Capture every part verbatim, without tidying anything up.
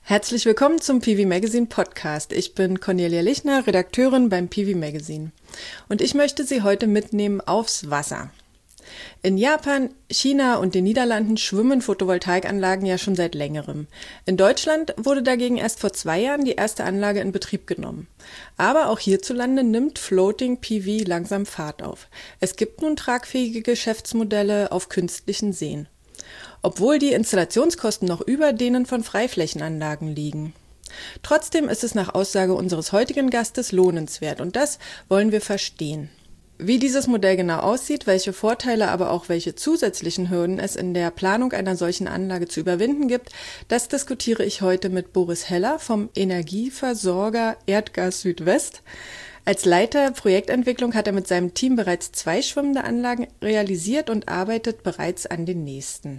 Herzlich willkommen zum P V Magazine Podcast. Ich bin Cornelia Lichner, Redakteurin beim P V Magazine. Und ich möchte Sie heute mitnehmen aufs Wasser. In Japan, China und den Niederlanden schwimmen Photovoltaikanlagen ja schon seit längerem. In Deutschland wurde dagegen erst vor zwei Jahren die erste Anlage in Betrieb genommen. Aber auch hierzulande nimmt Floating P V langsam Fahrt auf. Es gibt nun tragfähige Geschäftsmodelle auf künstlichen Seen, obwohl die Installationskosten noch über denen von Freiflächenanlagen liegen. Trotzdem ist es nach Aussage unseres heutigen Gastes lohnenswert und das wollen wir verstehen. Wie dieses Modell genau aussieht, welche Vorteile, aber auch welche zusätzlichen Hürden es in der Planung einer solchen Anlage zu überwinden gibt, das diskutiere ich heute mit Boris Heller vom Energieversorger Erdgas Südwest. Als Leiter Projektentwicklung hat er mit seinem Team bereits zwei schwimmende Anlagen realisiert und arbeitet bereits an den nächsten.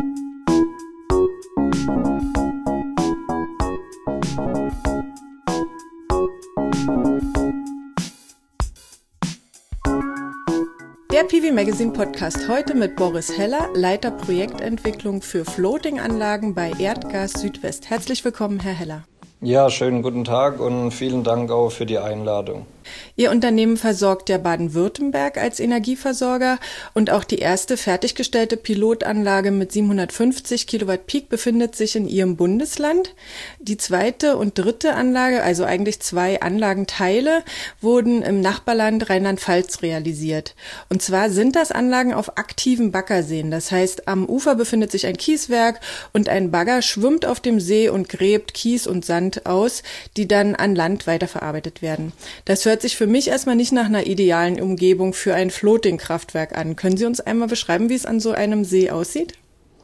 Der P V Magazine Podcast heute mit Boris Heller, Leiter Projektentwicklung für Floating-Anlagen bei Erdgas Südwest. Herzlich willkommen, Herr Heller. Ja, schönen guten Tag und vielen Dank auch für die Einladung. Ihr Unternehmen versorgt ja Baden-Württemberg als Energieversorger und auch die erste fertiggestellte Pilotanlage mit siebenhundertfünfzig Kilowatt Peak befindet sich in Ihrem Bundesland. Die zweite und dritte Anlage, also eigentlich zwei Anlagenteile, wurden im Nachbarland Rheinland-Pfalz realisiert. Und zwar sind das Anlagen auf aktiven Baggerseen. Das heißt, am Ufer befindet sich ein Kieswerk und ein Bagger schwimmt auf dem See und gräbt Kies und Sand aus, die dann an Land weiterverarbeitet werden. Das hört sich für mich erstmal nicht nach einer idealen Umgebung für ein Floating-Kraftwerk an. Können Sie uns einmal beschreiben, wie es an so einem See aussieht?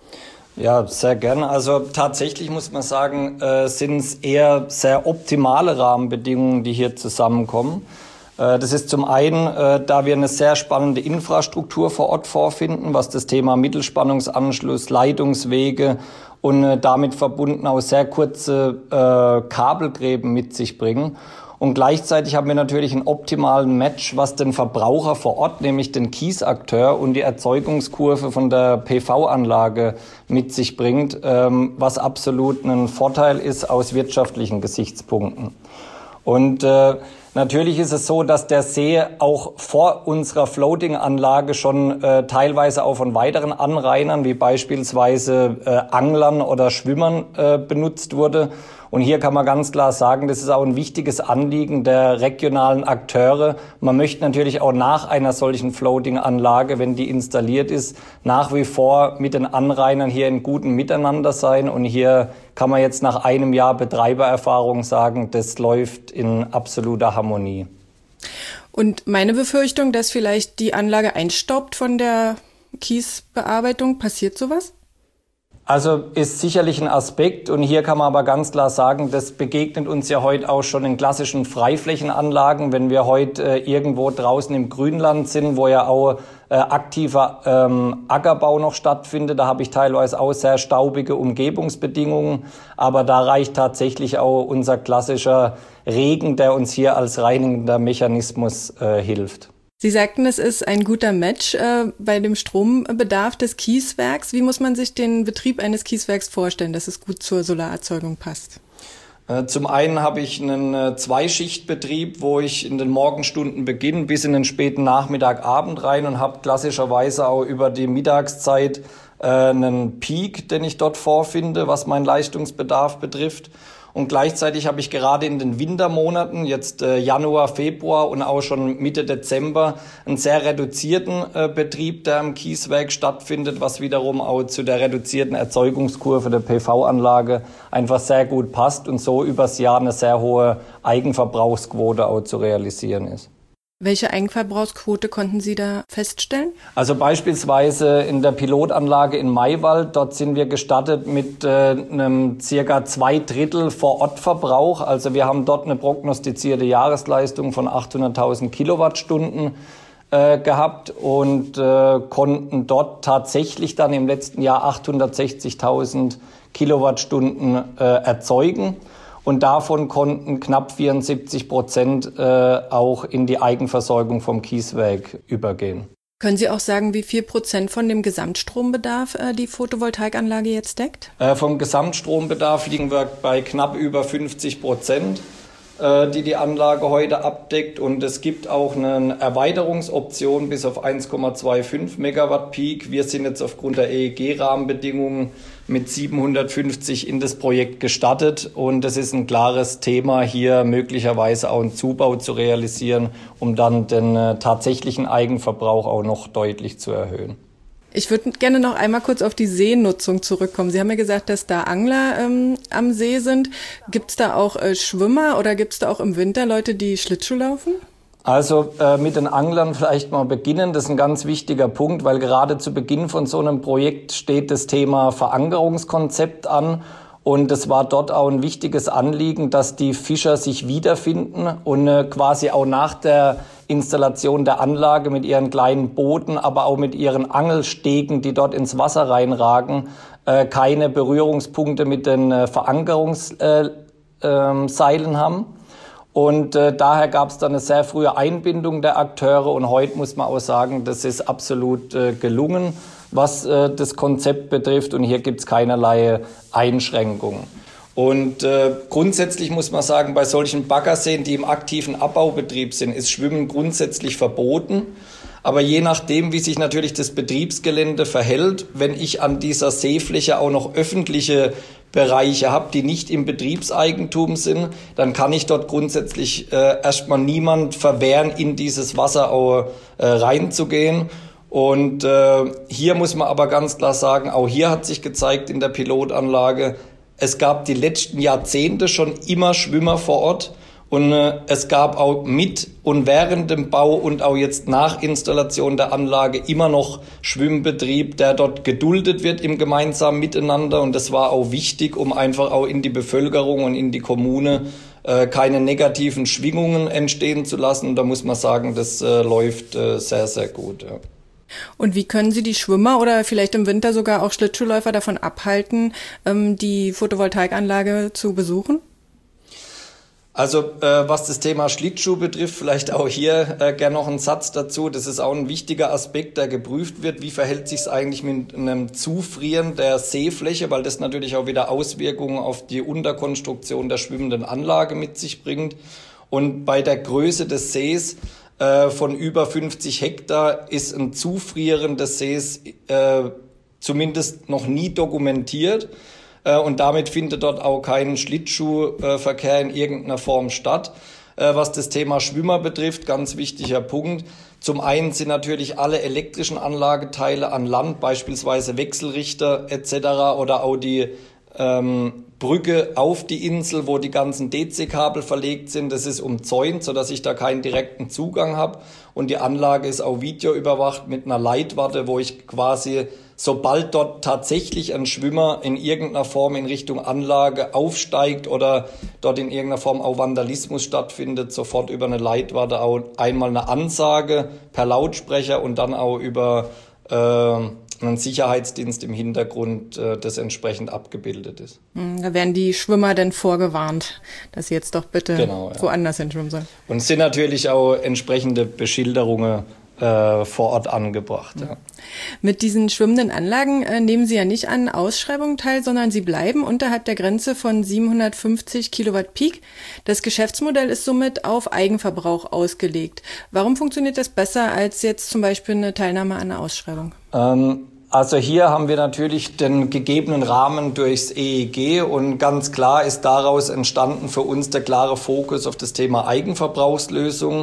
Ja, sehr gerne. Also tatsächlich muss man sagen, äh, sind es eher sehr optimale Rahmenbedingungen, die hier zusammenkommen. Äh, das ist zum einen, äh, da wir eine sehr spannende Infrastruktur vor Ort vorfinden, was das Thema Mittelspannungsanschluss, Leitungswege und äh, damit verbunden auch sehr kurze äh, Kabelgräben mit sich bringen. Und gleichzeitig haben wir natürlich einen optimalen Match, was den Verbraucher vor Ort, nämlich den Kiesakteur und die Erzeugungskurve von der P V-Anlage mit sich bringt, was absolut ein Vorteil ist aus wirtschaftlichen Gesichtspunkten. Und äh, natürlich ist es so, dass der See auch vor unserer Floating-Anlage schon äh, teilweise auch von weiteren Anrainern, wie beispielsweise äh, Anglern oder Schwimmern, äh, benutzt wurde. Und hier kann man ganz klar sagen, das ist auch ein wichtiges Anliegen der regionalen Akteure. Man möchte natürlich auch nach einer solchen Floating-Anlage, wenn die installiert ist, nach wie vor mit den Anrainern hier in gutem Miteinander sein. Und hier kann man jetzt nach einem Jahr Betreibererfahrung sagen, das läuft in absoluter Harmonie. Und meine Befürchtung, dass vielleicht die Anlage einstaubt von der Kiesbearbeitung, passiert sowas? Also ist sicherlich ein Aspekt und hier kann man aber ganz klar sagen, das begegnet uns ja heute auch schon in klassischen Freiflächenanlagen, wenn wir heute äh, irgendwo draußen im Grünland sind, wo ja auch äh, aktiver ähm, Ackerbau noch stattfindet. Da habe ich teilweise auch sehr staubige Umgebungsbedingungen, aber da reicht tatsächlich auch unser klassischer Regen, der uns hier als reinigender Mechanismus äh, hilft. Sie sagten, es ist ein guter Match äh, bei dem Strombedarf des Kieswerks. Wie muss man sich den Betrieb eines Kieswerks vorstellen, dass es gut zur Solarerzeugung passt? Äh, zum einen habe ich einen äh, Zweischichtbetrieb, wo ich in den Morgenstunden beginne bis in den späten Nachmittag, Abend rein und habe klassischerweise auch über die Mittagszeit äh, einen Peak, den ich dort vorfinde, was meinen Leistungsbedarf betrifft. Und gleichzeitig habe ich gerade in den Wintermonaten, jetzt äh, Januar, Februar und auch schon Mitte Dezember, einen sehr reduzierten äh, Betrieb, der am Kieswerk stattfindet, was wiederum auch zu der reduzierten Erzeugungskurve der P V-Anlage einfach sehr gut passt und so übers Jahr eine sehr hohe Eigenverbrauchsquote auch zu realisieren ist. Welche Eigenverbrauchsquote konnten Sie da feststellen? Also beispielsweise in der Pilotanlage in Maywald, dort sind wir gestartet mit äh, einem circa zwei Drittel Vor-Ort-Verbrauch. Also wir haben dort eine prognostizierte Jahresleistung von achthunderttausend Kilowattstunden äh, gehabt und äh, konnten dort tatsächlich dann im letzten Jahr achthundertsechzigtausend Kilowattstunden äh, erzeugen. Und davon konnten knapp vierundsiebzig Prozent äh, auch in die Eigenversorgung vom Kieswerk übergehen. Können Sie auch sagen, wie viel Prozent von dem Gesamtstrombedarf äh, die Photovoltaikanlage jetzt deckt? Äh, vom Gesamtstrombedarf liegen wir bei knapp über fünfzig Prozent, äh, die die Anlage heute abdeckt. Und es gibt auch eine Erweiterungsoption bis auf eins Komma fünfundzwanzig Megawatt Peak. Wir sind jetzt aufgrund der E E G-Rahmenbedingungen mit siebenhundertfünfzig in das Projekt gestattet. Und es ist ein klares Thema, hier möglicherweise auch einen Zubau zu realisieren, um dann den äh, tatsächlichen Eigenverbrauch auch noch deutlich zu erhöhen. Ich würde gerne noch einmal kurz auf die Seenutzung zurückkommen. Sie haben ja gesagt, dass da Angler ähm, am See sind. Gibt es da auch äh, Schwimmer oder gibt es da auch im Winter Leute, die Schlittschuh laufen? Also äh, mit den Anglern vielleicht mal beginnen. Das ist ein ganz wichtiger Punkt, weil gerade zu Beginn von so einem Projekt steht das Thema Verankerungskonzept an. Und es war dort auch ein wichtiges Anliegen, dass die Fischer sich wiederfinden und äh, quasi auch nach der Installation der Anlage mit ihren kleinen Booten, aber auch mit ihren Angelstegen, die dort ins Wasser reinragen, äh, keine Berührungspunkte mit den äh, Verankerungsseilen äh, äh, haben. Und äh, daher gab es dann eine sehr frühe Einbindung der Akteure. Und heute muss man auch sagen, das ist absolut äh, gelungen, was äh, das Konzept betrifft. Und hier gibt es keinerlei Einschränkungen. Und äh, grundsätzlich muss man sagen, bei solchen Baggerseen, die im aktiven Abbaubetrieb sind, ist Schwimmen grundsätzlich verboten. Aber je nachdem, wie sich natürlich das Betriebsgelände verhält, wenn ich an dieser Seefläche auch noch öffentliche Bereiche habe, die nicht im Betriebseigentum sind, dann kann ich dort grundsätzlich äh, erstmal niemand verwehren, in dieses Wasser auch äh, reinzugehen. Und äh, hier muss man aber ganz klar sagen, auch hier hat sich gezeigt in der Pilotanlage, es gab die letzten Jahrzehnte schon immer Schwimmer vor Ort. Und äh, es gab auch mit und während dem Bau und auch jetzt nach Installation der Anlage immer noch Schwimmbetrieb, der dort geduldet wird im gemeinsamen Miteinander. Und das war auch wichtig, um einfach auch in die Bevölkerung und in die Kommune äh, keine negativen Schwingungen entstehen zu lassen. Und da muss man sagen, das äh, läuft äh, sehr, sehr gut. Ja. Und wie können Sie die Schwimmer oder vielleicht im Winter sogar auch Schlittschuhläufer davon abhalten, ähm, die Photovoltaikanlage zu besuchen? Also äh, was das Thema Schlittschuh betrifft, vielleicht auch hier äh, gerne noch einen Satz dazu. Das ist auch ein wichtiger Aspekt, der geprüft wird. Wie verhält sich es eigentlich mit einem Zufrieren der Seefläche, weil das natürlich auch wieder Auswirkungen auf die Unterkonstruktion der schwimmenden Anlage mit sich bringt. Und bei der Größe des Sees äh, von über fünfzig Hektar ist ein Zufrieren des Sees äh, zumindest noch nie dokumentiert. Und damit findet dort auch kein Schlittschuhverkehr in irgendeiner Form statt. Was das Thema Schwimmer betrifft, ganz wichtiger Punkt. Zum einen sind natürlich alle elektrischen Anlageteile an Land, beispielsweise Wechselrichter et cetera oder auch die ähm, Brücke auf die Insel, wo die ganzen D C-Kabel verlegt sind. Das ist umzäunt, sodass ich da keinen direkten Zugang habe. Und die Anlage ist auch videoüberwacht mit einer Leitwarte, wo ich quasi, sobald dort tatsächlich ein Schwimmer in irgendeiner Form in Richtung Anlage aufsteigt oder dort in irgendeiner Form auch Vandalismus stattfindet, sofort über eine Leitwarte auch einmal eine Ansage per Lautsprecher und dann auch über äh, einen Sicherheitsdienst im Hintergrund, äh, das entsprechend abgebildet ist. Da werden die Schwimmer dann vorgewarnt, dass sie jetzt doch bitte genau, ja. woanders hinschwimmen sollen. Und es sind natürlich auch entsprechende Beschilderungen äh, vor Ort angebracht. Ja. Mit diesen schwimmenden Anlagen äh, nehmen Sie ja nicht an Ausschreibungen teil, sondern Sie bleiben unterhalb der Grenze von siebenhundertfünfzig Kilowatt Peak. Das Geschäftsmodell ist somit auf Eigenverbrauch ausgelegt. Warum funktioniert das besser als jetzt zum Beispiel eine Teilnahme an einer Ausschreibung? Ähm Also hier haben wir natürlich den gegebenen Rahmen durchs E E G und ganz klar ist daraus entstanden für uns der klare Fokus auf das Thema Eigenverbrauchslösungen.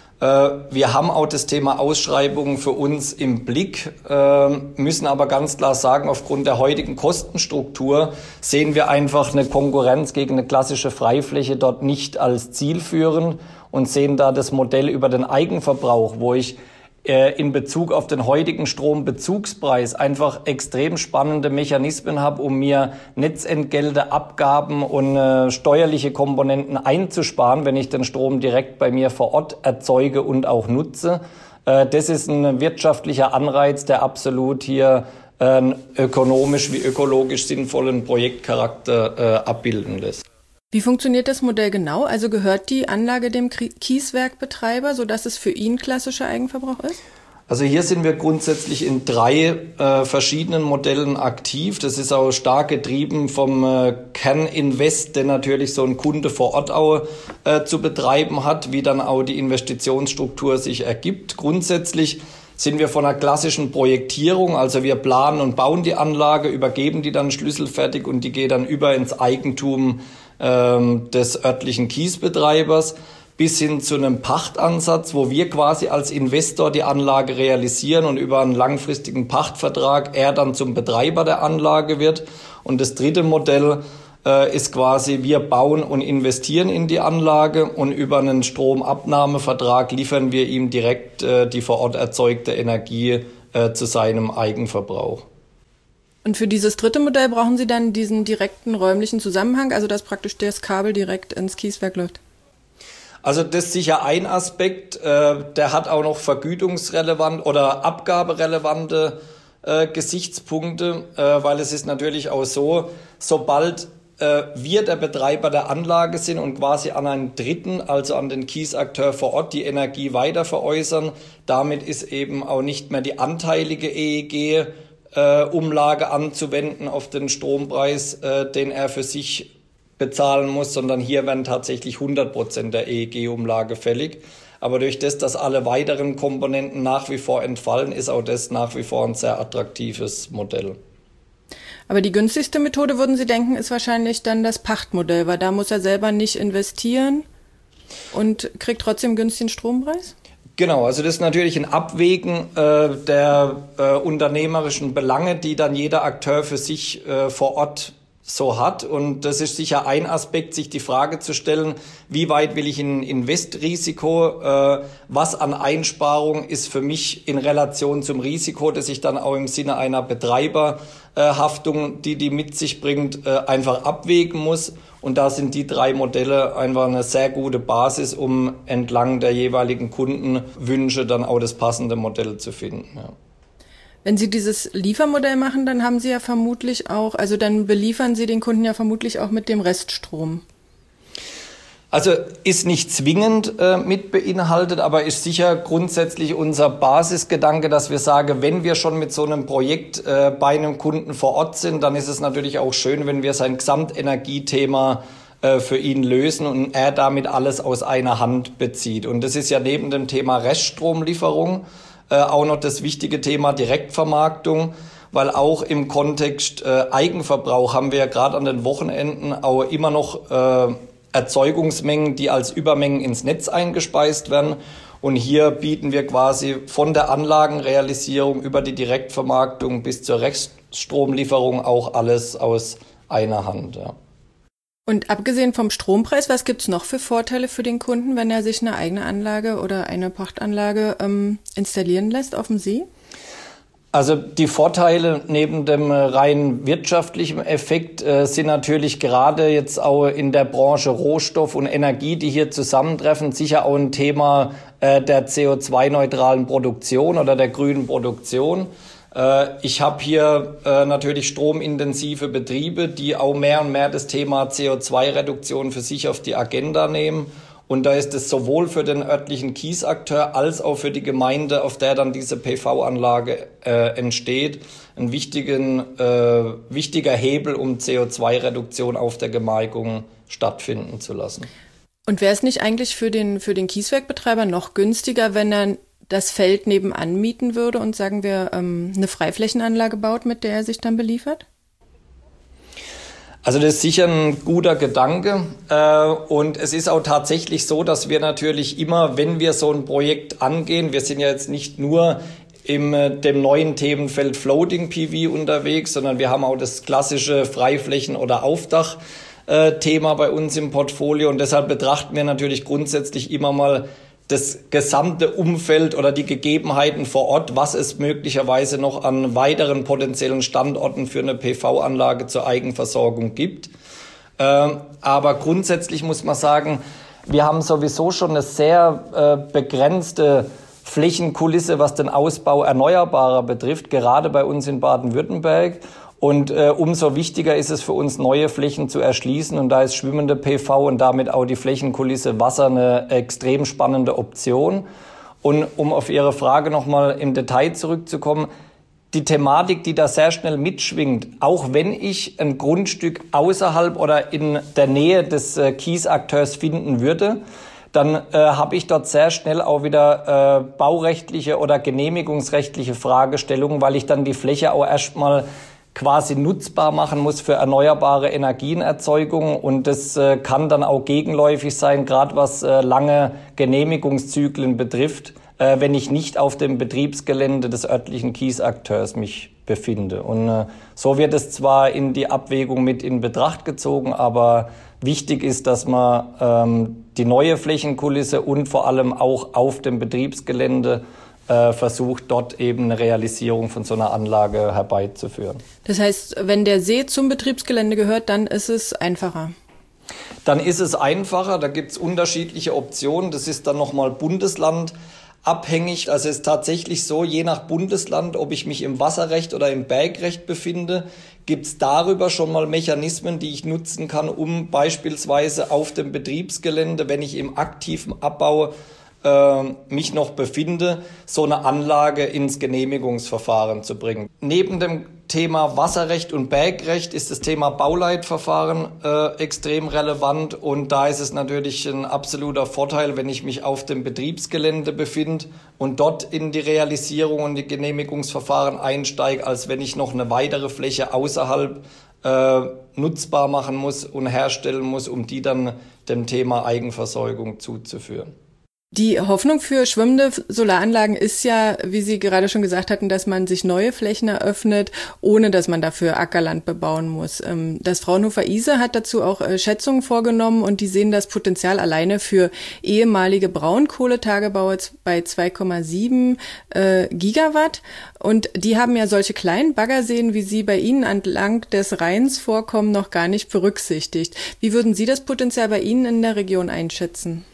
Wir haben auch das Thema Ausschreibungen für uns im Blick, müssen aber ganz klar sagen, aufgrund der heutigen Kostenstruktur sehen wir einfach eine Konkurrenz gegen eine klassische Freifläche dort nicht als zielführend und sehen da das Modell über den Eigenverbrauch, wo ich in Bezug auf den heutigen Strombezugspreis einfach extrem spannende Mechanismen habe, um mir Netzentgelte, Abgaben und äh, steuerliche Komponenten einzusparen, wenn ich den Strom direkt bei mir vor Ort erzeuge und auch nutze. Äh, das ist ein wirtschaftlicher Anreiz, der absolut hier äh, einen ökonomisch wie ökologisch sinnvollen Projektcharakter äh, abbilden lässt. Wie funktioniert das Modell genau? Also gehört die Anlage dem Kieswerkbetreiber, sodass es für ihn klassischer Eigenverbrauch ist? Also hier sind wir grundsätzlich in drei äh, verschiedenen Modellen aktiv. Das ist auch stark getrieben vom äh, Kerninvest, den natürlich so ein Kunde vor Ort auch äh, zu betreiben hat, wie dann auch die Investitionsstruktur sich ergibt. Grundsätzlich sind wir von einer klassischen Projektierung, also wir planen und bauen die Anlage, übergeben die dann schlüsselfertig und die geht dann über ins Eigentum ähm, des örtlichen Kiesbetreibers, bis hin zu einem Pachtansatz, wo wir quasi als Investor die Anlage realisieren und über einen langfristigen Pachtvertrag er dann zum Betreiber der Anlage wird. Und das dritte Modell äh, ist quasi, wir bauen und investieren in die Anlage und über einen Stromabnahmevertrag liefern wir ihm direkt äh, die vor Ort erzeugte Energie äh, zu seinem Eigenverbrauch. Und für dieses dritte Modell brauchen Sie dann diesen direkten räumlichen Zusammenhang, also dass praktisch das Kabel direkt ins Kieswerk läuft? Also das ist sicher ein Aspekt, äh, der hat auch noch vergütungsrelevant oder abgaberelevante äh, Gesichtspunkte, äh, weil es ist natürlich auch so, sobald äh, wir der Betreiber der Anlage sind und quasi an einen Dritten, also an den Kiesakteur vor Ort, die Energie weiter veräußern, damit ist eben auch nicht mehr die anteilige E E G-Umlage äh, anzuwenden auf den Strompreis, äh, den er für sich bezahlen muss, sondern hier werden tatsächlich hundert Prozent der E E G-Umlage fällig. Aber durch das, dass alle weiteren Komponenten nach wie vor entfallen, ist auch das nach wie vor ein sehr attraktives Modell. Aber die günstigste Methode, würden Sie denken, ist wahrscheinlich dann das Pachtmodell, weil da muss er selber nicht investieren und kriegt trotzdem günstigen Strompreis? Genau, also das ist natürlich ein Abwägen äh, der äh, unternehmerischen Belange, die dann jeder Akteur für sich äh, vor Ort so hat. Und das ist sicher ein Aspekt, sich die Frage zu stellen, wie weit will ich in Investrisiko, äh, was an Einsparung ist für mich in Relation zum Risiko, das ich dann auch im Sinne einer Betreiberhaftung, die die mit sich bringt, äh, einfach abwägen muss. Und da sind die drei Modelle einfach eine sehr gute Basis, um entlang der jeweiligen Kundenwünsche dann auch das passende Modell zu finden. Ja. Wenn Sie dieses Liefermodell machen, dann haben Sie ja vermutlich auch, also dann beliefern Sie den Kunden ja vermutlich auch mit dem Reststrom. Also ist nicht zwingend äh, mit beinhaltet, aber ist sicher grundsätzlich unser Basisgedanke, dass wir sagen, wenn wir schon mit so einem Projekt äh, bei einem Kunden vor Ort sind, dann ist es natürlich auch schön, wenn wir sein Gesamtenergiethema äh, für ihn lösen und er damit alles aus einer Hand bezieht. Und das ist ja neben dem Thema Reststromlieferung Äh, auch noch das wichtige Thema Direktvermarktung, weil auch im Kontext äh, Eigenverbrauch haben wir ja gerade an den Wochenenden auch immer noch äh, Erzeugungsmengen, die als Übermengen ins Netz eingespeist werden. Und hier bieten wir quasi von der Anlagenrealisierung über die Direktvermarktung bis zur Reststromlieferung auch alles aus einer Hand. Ja. Und abgesehen vom Strompreis, was gibt's noch für Vorteile für den Kunden, wenn er sich eine eigene Anlage oder eine Pachtanlage ähm, installieren lässt auf dem See? Also die Vorteile neben dem rein wirtschaftlichen Effekt äh, sind natürlich gerade jetzt auch in der Branche Rohstoff und Energie, die hier zusammentreffen, sicher auch ein Thema äh, der C O zwei neutralen Produktion oder der grünen Produktion. Ich habe hier äh, natürlich stromintensive Betriebe, die auch mehr und mehr das Thema C O zwei Reduktion für sich auf die Agenda nehmen. Und da ist es sowohl für den örtlichen Kiesakteur als auch für die Gemeinde, auf der dann diese P V-Anlage äh, entsteht, ein wichtigen, äh, wichtiger Hebel, um C O zwei Reduktion auf der Gemarkung stattfinden zu lassen. Und wäre es nicht eigentlich für den, für den Kieswerkbetreiber noch günstiger, wenn er das Feld nebenan mieten würde und, sagen wir, ähm, eine Freiflächenanlage baut, mit der er sich dann beliefert? Also das ist sicher ein guter Gedanke äh, und es ist auch tatsächlich so, dass wir natürlich immer, wenn wir so ein Projekt angehen, wir sind ja jetzt nicht nur im äh, dem neuen Themenfeld Floating P V unterwegs, sondern wir haben auch das klassische Freiflächen- oder Aufdach-Thema bei uns im Portfolio und deshalb betrachten wir natürlich grundsätzlich immer mal das gesamte Umfeld oder die Gegebenheiten vor Ort, was es möglicherweise noch an weiteren potenziellen Standorten für eine P V-Anlage zur Eigenversorgung gibt. Ähm, aber grundsätzlich muss man sagen, wir haben sowieso schon eine sehr äh, begrenzte Flächenkulisse, was den Ausbau Erneuerbarer betrifft, gerade bei uns in Baden-Württemberg. Und äh, umso wichtiger ist es für uns, neue Flächen zu erschließen. Und da ist schwimmende P V und damit auch die Flächenkulisse Wasser eine extrem spannende Option. Und um auf Ihre Frage nochmal im Detail zurückzukommen, die Thematik, die da sehr schnell mitschwingt, auch wenn ich ein Grundstück außerhalb oder in der Nähe des äh, Kiesakteurs finden würde, dann äh, habe ich dort sehr schnell auch wieder äh, baurechtliche oder genehmigungsrechtliche Fragestellungen, weil ich dann die Fläche auch erstmal quasi nutzbar machen muss für erneuerbare Energienerzeugung. Und das äh, kann dann auch gegenläufig sein, gerade was äh, lange Genehmigungszyklen betrifft, äh, wenn ich nicht auf dem Betriebsgelände des örtlichen Kiesakteurs mich befinde. Und äh, so wird es zwar in die Abwägung mit in Betracht gezogen, aber wichtig ist, dass man ähm, die neue Flächenkulisse und vor allem auch auf dem Betriebsgelände äh, versucht, dort eben eine Realisierung von so einer Anlage herbeizuführen. Das heißt, wenn der See zum Betriebsgelände gehört, dann ist es einfacher? Dann ist es einfacher, da gibt es unterschiedliche Optionen. Das ist dann nochmal bundeslandabhängig. Also es ist tatsächlich so, je nach Bundesland, ob ich mich im Wasserrecht oder im Bergrecht befinde, gibt es darüber schon mal Mechanismen, die ich nutzen kann, um beispielsweise auf dem Betriebsgelände, wenn ich im aktiven Abbau äh, mich noch befinde, so eine Anlage ins Genehmigungsverfahren zu bringen. Neben dem Thema Wasserrecht und Bergrecht ist das Thema Bauleitverfahren äh, extrem relevant, und da ist es natürlich ein absoluter Vorteil, wenn ich mich auf dem Betriebsgelände befinde und dort in die Realisierung und die Genehmigungsverfahren einsteige, als wenn ich noch eine weitere Fläche außerhalb äh, nutzbar machen muss und herstellen muss, um die dann dem Thema Eigenversorgung zuzuführen. Die Hoffnung für schwimmende Solaranlagen ist ja, wie Sie gerade schon gesagt hatten, dass man sich neue Flächen eröffnet, ohne dass man dafür Ackerland bebauen muss. Das Fraunhofer I S E hat dazu auch Schätzungen vorgenommen, und die sehen das Potenzial alleine für ehemalige Braunkohletagebaue bei zwei Komma sieben äh, Gigawatt. Und die haben ja solche kleinen Baggerseen, wie sie bei Ihnen entlang des Rheins vorkommen, noch gar nicht berücksichtigt. Wie würden Sie das Potenzial bei Ihnen in der Region einschätzen?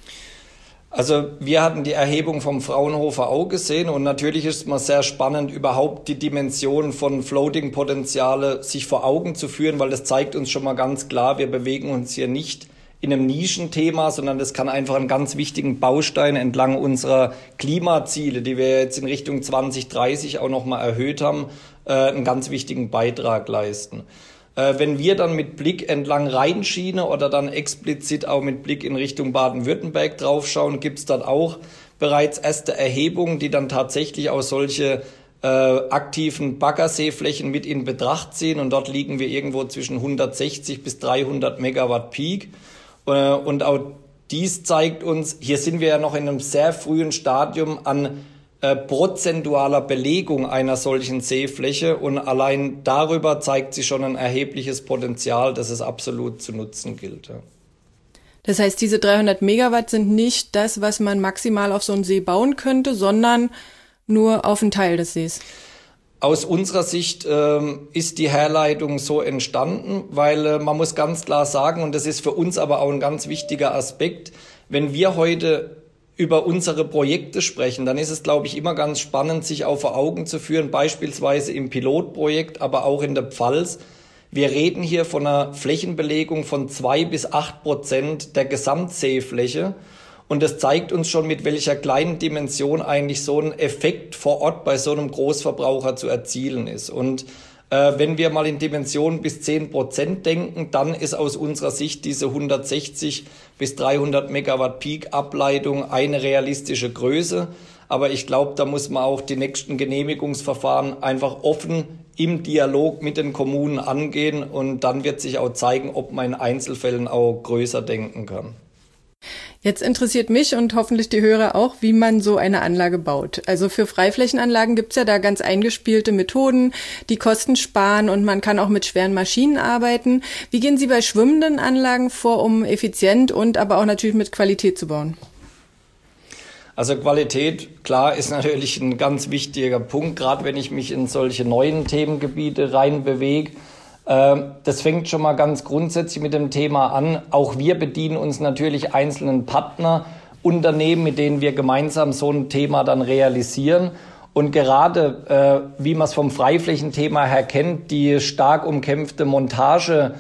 Also wir hatten die Erhebung vom Fraunhofer auch gesehen, und natürlich ist es mal sehr spannend, überhaupt die Dimension von Floating-Potenziale sich vor Augen zu führen, weil das zeigt uns schon mal ganz klar, wir bewegen uns hier nicht in einem Nischenthema, sondern das kann einfach einen ganz wichtigen Baustein entlang unserer Klimaziele, die wir jetzt in Richtung zwanzig dreißig auch nochmal erhöht haben, äh, einen ganz wichtigen Beitrag leisten. Wenn wir dann mit Blick entlang Rheinschiene oder dann explizit auch mit Blick in Richtung Baden-Württemberg draufschauen, gibt es dann auch bereits erste Erhebungen, die dann tatsächlich auch solche äh, aktiven Baggerseeflächen mit in Betracht ziehen. Und dort liegen wir irgendwo zwischen hundertsechzig bis dreihundert Megawatt Peak. Äh, und auch dies zeigt uns, hier sind wir ja noch in einem sehr frühen Stadium an Äh, prozentualer Belegung einer solchen Seefläche, und allein darüber zeigt sich schon ein erhebliches Potenzial, das es absolut zu nutzen gilt. Ja. Das heißt, diese dreihundert Megawatt sind nicht das, was man maximal auf so einen See bauen könnte, sondern nur auf einen Teil des Sees. Aus unserer Sicht ähm, ist die Herleitung so entstanden, weil äh, man muss ganz klar sagen, und das ist für uns aber auch ein ganz wichtiger Aspekt, wenn wir heute über unsere Projekte sprechen, dann ist es, glaube ich, immer ganz spannend, sich auch vor Augen zu führen, beispielsweise im Pilotprojekt, aber auch in der Pfalz. Wir reden hier von einer Flächenbelegung von zwei bis acht Prozent der Gesamtseefläche. Und das zeigt uns schon, mit welcher kleinen Dimension eigentlich so ein Effekt vor Ort bei so einem Großverbraucher zu erzielen ist. Und äh, wenn wir mal in Dimensionen bis zehn Prozent denken, dann ist aus unserer Sicht diese hundertsechzig bis dreihundert Megawatt Peak Ableitung eine realistische Größe. Aber ich glaube, da muss man auch die nächsten Genehmigungsverfahren einfach offen im Dialog mit den Kommunen angehen, und dann wird sich auch zeigen, ob man in Einzelfällen auch größer denken kann. Jetzt interessiert mich und hoffentlich die Hörer auch, wie man so eine Anlage baut. Also für Freiflächenanlagen gibt's ja da ganz eingespielte Methoden, die Kosten sparen, und man kann auch mit schweren Maschinen arbeiten. Wie gehen Sie bei schwimmenden Anlagen vor, um effizient und aber auch natürlich mit Qualität zu bauen? Also Qualität, klar, ist natürlich ein ganz wichtiger Punkt, gerade wenn ich mich in solche neuen Themengebiete reinbewege. Das fängt schon mal ganz grundsätzlich mit dem Thema an. Auch wir bedienen uns natürlich einzelnen Partnerunternehmen, mit denen wir gemeinsam so ein Thema dann realisieren. Und gerade, wie man es vom Freiflächenthema her kennt, die stark umkämpfte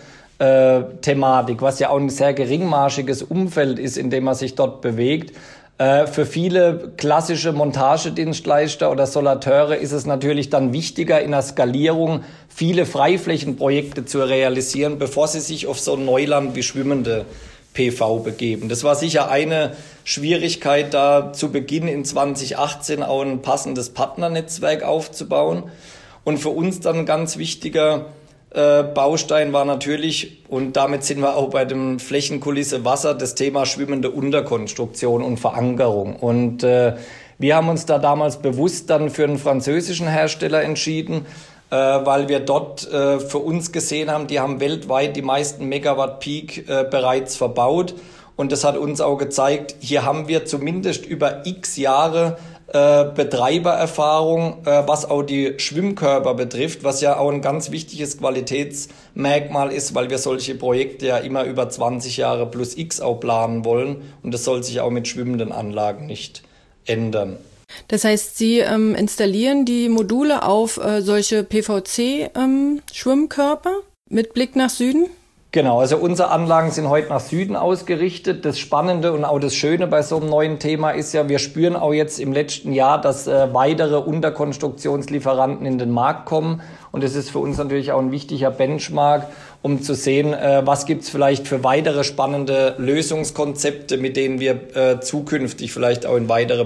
Montage-Thematik, was ja auch ein sehr geringmarschiges Umfeld ist, in dem man sich dort bewegt, Für viele klassische Montagedienstleister oder Solateure ist es natürlich dann wichtiger, in der Skalierung viele Freiflächenprojekte zu realisieren, bevor sie sich auf so ein Neuland wie schwimmende P V begeben. Das war sicher eine Schwierigkeit, da zu Beginn in zwanzig achtzehn auch ein passendes Partnernetzwerk aufzubauen. Und für uns dann ein ganz wichtiger äh, Baustein war natürlich, und damit sind wir auch bei dem Flächenkulisse Wasser, das Thema schwimmende Unterkonstruktion und Verankerung. Und äh, wir haben uns da damals bewusst dann für einen französischen Hersteller entschieden, äh, weil wir dort äh, für uns gesehen haben, die haben weltweit die meisten Megawatt Peak äh, bereits verbaut. Und das hat uns auch gezeigt, hier haben wir zumindest über x Jahre äh, Betreibererfahrung, äh, was auch die Schwimmkörper betrifft, was ja auch ein ganz wichtiges Qualitätsmerkmal ist, weil wir solche Projekte ja immer über zwanzig Jahre plus X auch planen wollen. Und das soll sich auch mit schwimmenden Anlagen nicht ändern. Das heißt, Sie ähm, installieren die Module auf äh, solche P V C-Schwimmkörper ähm, mit Blick nach Süden? Genau, also unsere Anlagen sind heute nach Süden ausgerichtet. Das Spannende und auch das Schöne bei so einem neuen Thema ist ja, wir spüren auch jetzt im letzten Jahr, dass äh, weitere Unterkonstruktionslieferanten in den Markt kommen. Und das ist für uns natürlich auch ein wichtiger Benchmark, um zu sehen, äh, was gibt's vielleicht für weitere spannende Lösungskonzepte, mit denen wir äh, zukünftig vielleicht auch in weitere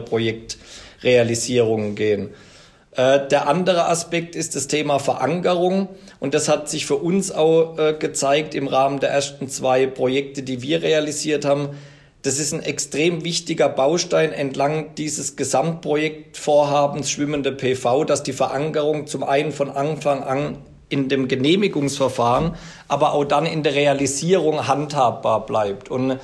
Projektrealisierungen gehen. Der andere Aspekt ist das Thema Verankerung, und das hat sich für uns auch äh, gezeigt im Rahmen der ersten zwei Projekte, die wir realisiert haben. Das ist ein extrem wichtiger Baustein entlang dieses Gesamtprojektvorhabens schwimmende P V, dass die Verankerung zum einen von Anfang an in dem Genehmigungsverfahren, aber auch dann in der Realisierung handhabbar bleibt. Und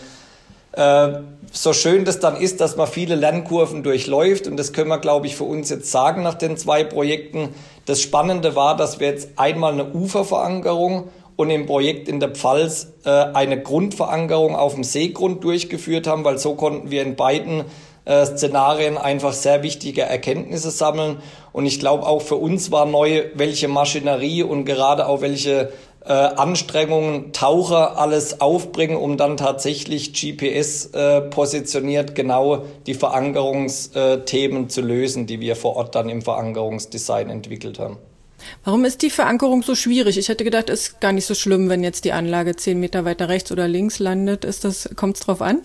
Äh, so schön das dann ist, dass man viele Lernkurven durchläuft, und das können wir, glaube ich, für uns jetzt sagen nach den zwei Projekten. Das Spannende war, dass wir jetzt einmal eine Uferverankerung und im Projekt in der Pfalz äh, eine Grundverankerung auf dem Seegrund durchgeführt haben, weil so konnten wir in beiden äh, Szenarien einfach sehr wichtige Erkenntnisse sammeln. Und ich glaube, auch für uns war neu, welche Maschinerie und gerade auch welche Äh, Anstrengungen Taucher alles aufbringen, um dann tatsächlich G P S äh, positioniert genau die Verankerungsthemen zu lösen, die wir vor Ort dann im Verankerungsdesign entwickelt haben. Warum ist die Verankerung so schwierig? Ich hätte gedacht, es ist gar nicht so schlimm, wenn jetzt die Anlage zehn Meter weiter rechts oder links landet. Ist das, kommt's drauf an?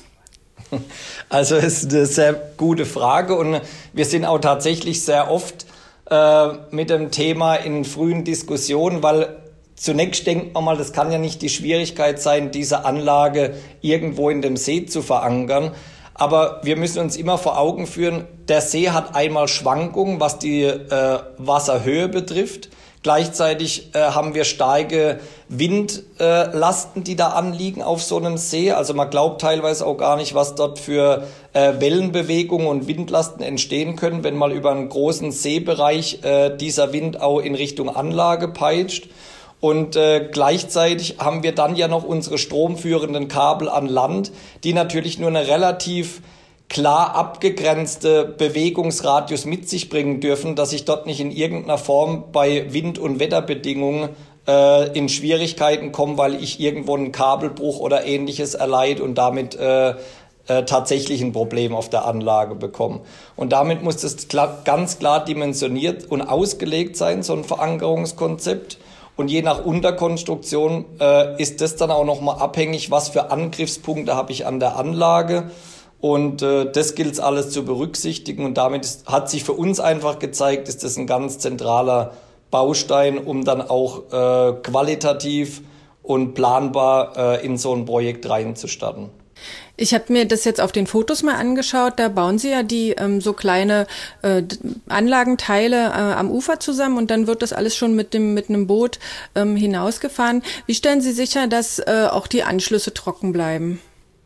Also es ist eine sehr gute Frage, und wir sind auch tatsächlich sehr oft äh, mit dem Thema in frühen Diskussionen, weil zunächst denkt man mal, das kann ja nicht die Schwierigkeit sein, diese Anlage irgendwo in dem See zu verankern. Aber wir müssen uns immer vor Augen führen, der See hat einmal Schwankungen, was die äh, Wasserhöhe betrifft. Gleichzeitig äh, haben wir starke Windlasten, äh, die da anliegen auf so einem See. Also man glaubt teilweise auch gar nicht, was dort für äh, Wellenbewegungen und Windlasten entstehen können, wenn mal über einen großen Seebereich äh, dieser Wind auch in Richtung Anlage peitscht. Und äh, gleichzeitig haben wir dann ja noch unsere stromführenden Kabel an Land, die natürlich nur eine relativ klar abgegrenzte Bewegungsradius mit sich bringen dürfen, dass ich dort nicht in irgendeiner Form bei Wind- und Wetterbedingungen äh, in Schwierigkeiten komme, weil ich irgendwo einen Kabelbruch oder Ähnliches erleide und damit äh, äh, tatsächlich ein Problem auf der Anlage bekomme. Und damit muss das klar, ganz klar dimensioniert und ausgelegt sein, so ein Verankerungskonzept. Und je nach Unterkonstruktion äh, ist das dann auch nochmal abhängig, was für Angriffspunkte habe ich an der Anlage. Und äh, das gilt es alles zu berücksichtigen. Und damit ist, hat sich für uns einfach gezeigt, ist das ein ganz zentraler Baustein, um dann auch äh, qualitativ und planbar äh, in so ein Projekt reinzustarten. Ich habe mir das jetzt auf den Fotos mal angeschaut, da bauen Sie ja die ähm, so kleine äh, Anlagenteile äh, am Ufer zusammen, und dann wird das alles schon mit dem mit einem Boot ähm, hinausgefahren. Wie stellen Sie sicher, dass äh, auch die Anschlüsse trocken bleiben?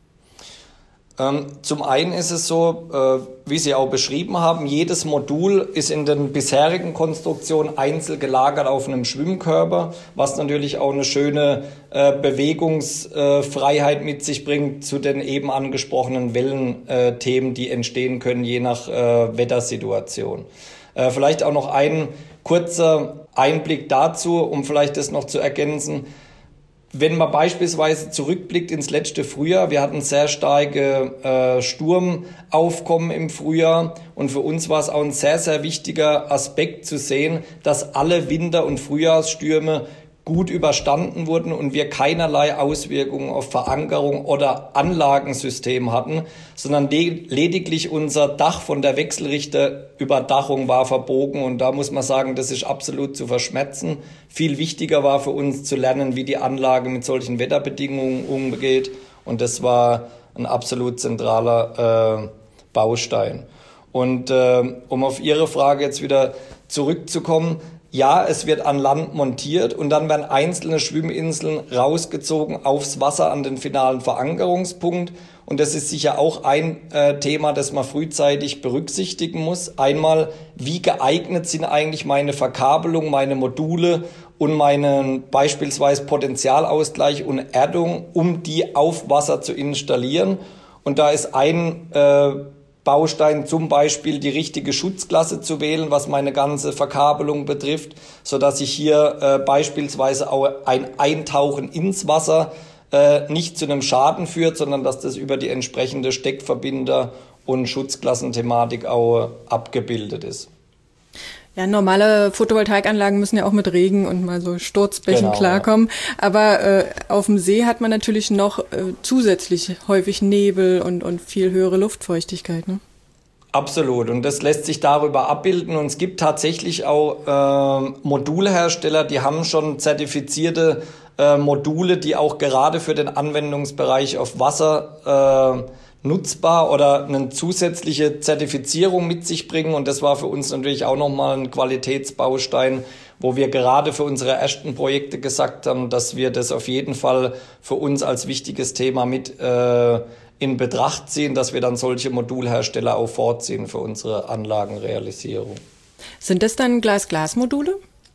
Ähm, zum einen ist es so, äh, wie Sie auch beschrieben haben, jedes Modul ist in den bisherigen Konstruktionen einzeln gelagert auf einem Schwimmkörper, was natürlich auch eine schöne äh, Bewegungsfreiheit äh, mit sich bringt zu den eben angesprochenen Wellenthemen, äh, die entstehen können, je nach äh, Wettersituation. Äh, vielleicht auch noch ein kurzer Einblick dazu, um vielleicht das noch zu ergänzen. wenn man beispielsweise zurückblickt ins letzte Frühjahr, wir hatten sehr starke äh, Sturmaufkommen im Frühjahr und für uns war es auch ein sehr, sehr wichtiger Aspekt zu sehen, dass alle Winter- und Frühjahrsstürme gut überstanden wurden und wir keinerlei Auswirkungen auf Verankerung oder Anlagensystem hatten, sondern lediglich unser Dach von der Wechselrichterüberdachung war verbogen und da muss man sagen, das ist absolut zu verschmerzen. Viel wichtiger war für uns zu lernen, wie die Anlage mit solchen Wetterbedingungen umgeht und das war ein absolut zentraler äh, Baustein. Und äh, um auf Ihre Frage jetzt wieder zurückzukommen, ja, es wird an Land montiert und dann werden einzelne Schwimminseln rausgezogen aufs Wasser an den finalen Verankerungspunkt. Und das ist sicher auch ein äh, Thema, das man frühzeitig berücksichtigen muss. Einmal, wie geeignet sind eigentlich meine Verkabelung, meine Module und meinen beispielsweise Potentialausgleich und Erdung, um die auf Wasser zu installieren. Und da ist ein äh, Baustein zum Beispiel die richtige Schutzklasse zu wählen, was meine ganze Verkabelung betrifft, so dass ich hier äh, beispielsweise auch ein Eintauchen ins Wasser äh, nicht zu einem Schaden führt, sondern dass das über die entsprechende Steckverbinder- und Schutzklassenthematik auch abgebildet ist. Ja, normale Photovoltaikanlagen müssen ja auch mit Regen und mal so Sturzbächen genau, klarkommen. Ja. Aber äh, auf dem See hat man natürlich noch äh, zusätzlich häufig Nebel und, und viel höhere Luftfeuchtigkeit, ne? Absolut. Und das lässt sich darüber abbilden. Und es gibt tatsächlich auch äh, Modulhersteller, die haben schon zertifizierte äh, Module, die auch gerade für den Anwendungsbereich auf Wasser äh, nutzbar oder eine zusätzliche Zertifizierung mit sich bringen. Und das war für uns natürlich auch nochmal ein Qualitätsbaustein, wo wir gerade für unsere ersten Projekte gesagt haben, dass wir das auf jeden Fall für uns als wichtiges Thema mit äh, in Betracht ziehen, dass wir dann solche Modulhersteller auch vorziehen für unsere Anlagenrealisierung. Sind das dann Glas-Glas-Module?